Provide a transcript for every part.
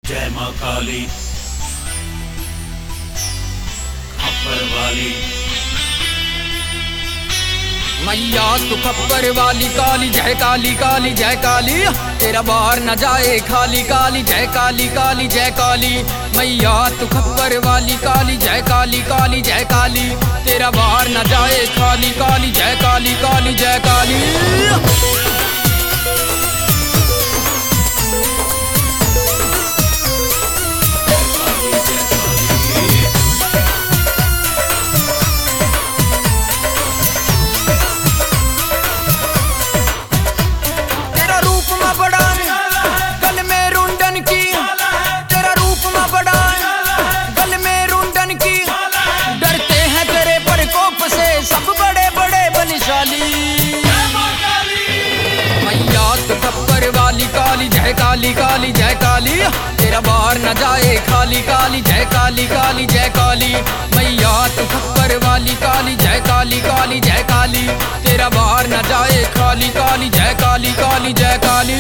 जय माँ काली खप्पर वाली मैया तू खप्पर वाली काली जय काली काली जय काली तेरा बार न जाए खाली काली जय काली काली जय काली मैया तू खप्पर वाली काली जय काली काली जय काली तेरा बार न जाए खाली काली जय काली काली जय काली। सब बड़े बड़े बलशाली मैया तू खप्पर वाली काली जय काली काली जय काली तेरा बार न जाए खाली काली जय काली काली जय काली मैया तू खप्पर वाली काली जय काली काली जय काली तेरा बार न जाए खाली काली जय काली काली जय काली।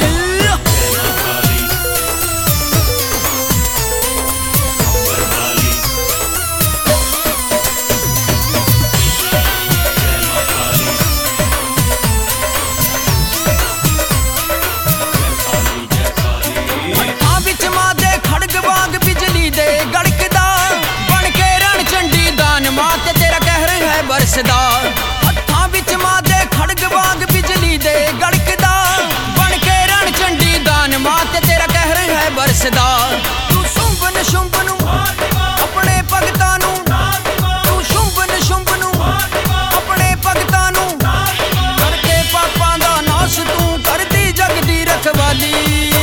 हत्थां विच मां दे खड़ग वांग बिजली दे गड़कदा बन के रण चंडी दान मां ते तेरा कहर है बरसदा। तू शुंभन शुंभ नूं अपने भगतां नूं तू शुंभन शुंभ नूं अपने भगतां नूं करके पापां दा नाश तू करदी जग दी रखवाली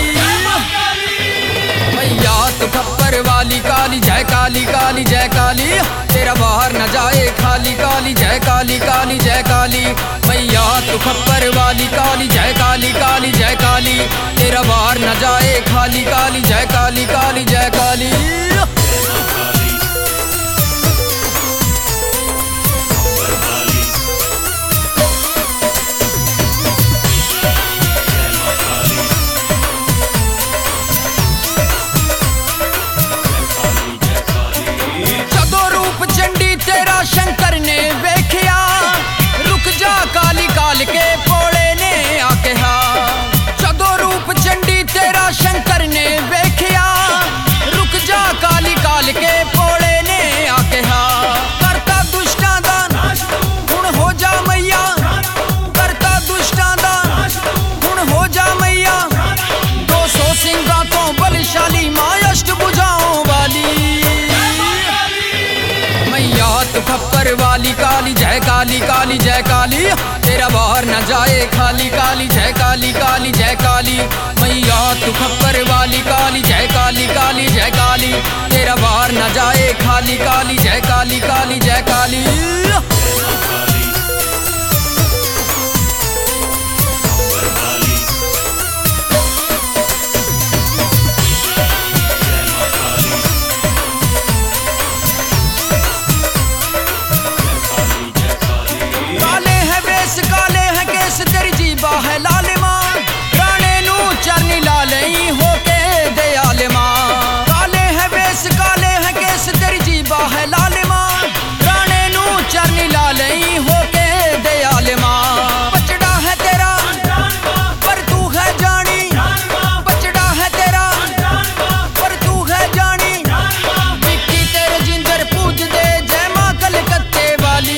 मैया तू खप्पर वाली काली जय काली काली जय काली तेरा बाहर न जाए खाली काली जय काली काली जय काली मैया तू खप्पर वाली काली जय काली काली जय काली तेरा बाहर न जाए खाली काली जय काली काली जय काली। शंकर ने वेख्या रुक जा काली काल के पोले ने आख्या जदों रूप चंडी तेरा शंकर ने वेख्या रुक जा काली काल के पोले ने आख्या करता दुष्टां दा हुण हो जा मैया करता दुष्टां दा हुण हो जा मैया 200 सिंगां तो बलशाली मां अष्ट बुझाओं वाली मैया तू खप्पर वाली काली जय काली काली जय काली तेरा बाहर न जाए खाली काली जय काली काली जय काली मैया तू खप्पर वाली काली जय काली काली जय काली तेरा बाहर न जाए खाली काली जय काली काली जय काली। काले है केस तेरी जीबा है लाल मां राणे नू चरनी लालई होके दयाल मां काले है बेस काले है केस तेरी जीबा है लाल मां राणे नू चरनी लालई होके दयाल मां बचड़ा है तेरा पर तू है जानी बचड़ा है तेरा पर तू है जानी विक्की तेरे जिंदर पूज दे जय मां कलकत्ते वाली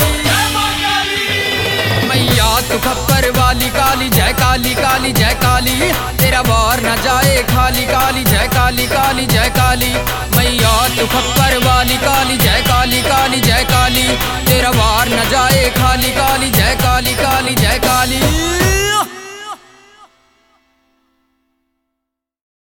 मैया तू खप्पर वाली काली जय काली काली जय काली तेरा बार न जाए खाली काली जय काली काली जय काली मैया तू खप्पर वाली काली जय काली काली जय काली तेरा बार न जाए खाली काली जय काली काली जय काली।